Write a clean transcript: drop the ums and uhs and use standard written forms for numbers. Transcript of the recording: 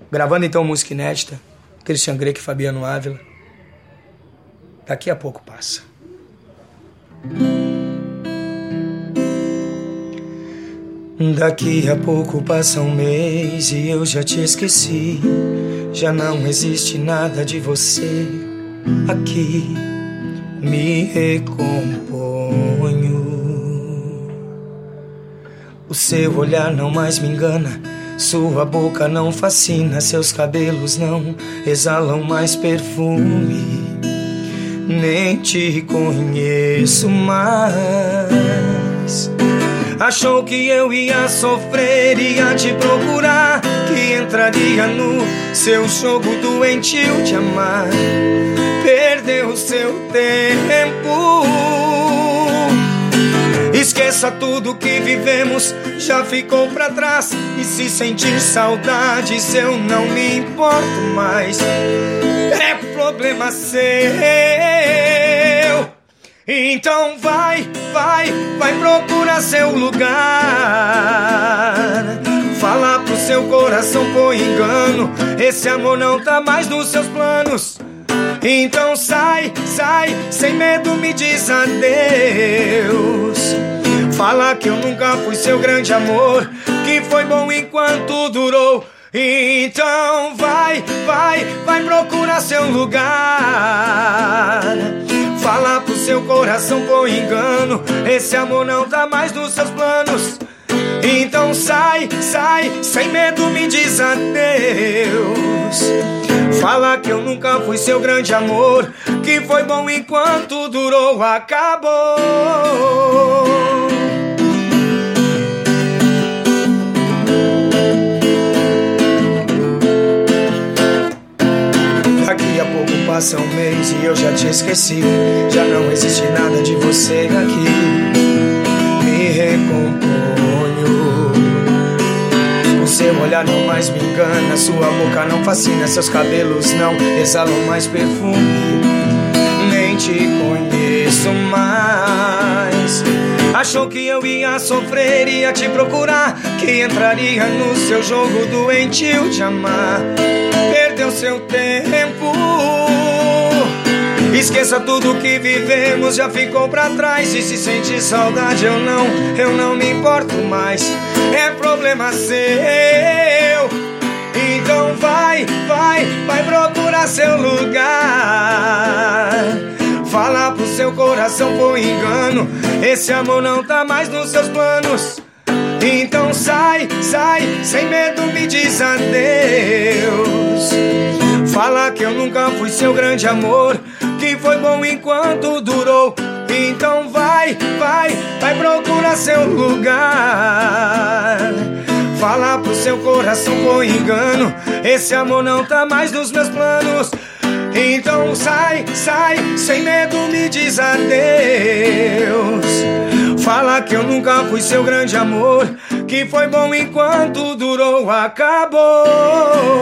Gravando então música inédita, Christian Grey e Fabiano Ávila. Daqui a pouco passa. Daqui a pouco passa um mês e eu já te esqueci. Já não existe nada de você aqui. Me recomponho. O seu olhar não mais me engana, sua boca não fascina, seus cabelos não exalam mais perfume. Nem te conheço mais. Achou que eu ia sofrer, ia te procurar, que entraria no seu jogo doentio de amar. Perdeu seu tempo. Esqueça tudo que vivemos, já ficou pra trás. E se sentir saudades, eu não me importo mais. É problema seu. Então vai procurar seu lugar. Fala pro seu coração, põe engano. Esse amor não tá mais nos seus planos. Então sai, sem medo me diz adeus. Fala que eu nunca fui seu grande amor, que foi bom enquanto durou. Então vai procurar seu lugar. Fala pro seu coração, põe engano. Esse amor não tá mais nos seus planos. Então sai, sem medo me diz adeus. Fala que eu nunca fui seu grande amor, que foi bom enquanto durou, acabou. Daqui a pouco passa um mês e eu já te esqueci. Já não existe nada de você aqui. Me recomponho. O seu olhar não mais me engana, sua boca não fascina, seus cabelos não exalam mais perfume. Nem te conheço mais. Achou que eu ia sofrer, ia te procurar, que entraria no seu jogo doentio de amar. Perdeu seu tempo. Esqueça tudo que vivemos, já ficou pra trás. E se sentir saudade, eu não me importo mais. É problema seu. Então vai procurar seu lugar. Fala pro seu coração, põe engano. Esse amor não tá mais nos seus planos. Então sai, sem medo me diz adeus. Fala que eu nunca fui seu grande amor, que foi bom enquanto durou. Então vai procurar seu lugar. Fala pro seu coração, põe engano. Esse amor não tá mais nos meus planos. Então sai, sem medo me diz adeus. Fala que eu nunca fui seu grande amor, que foi bom enquanto durou, acabou.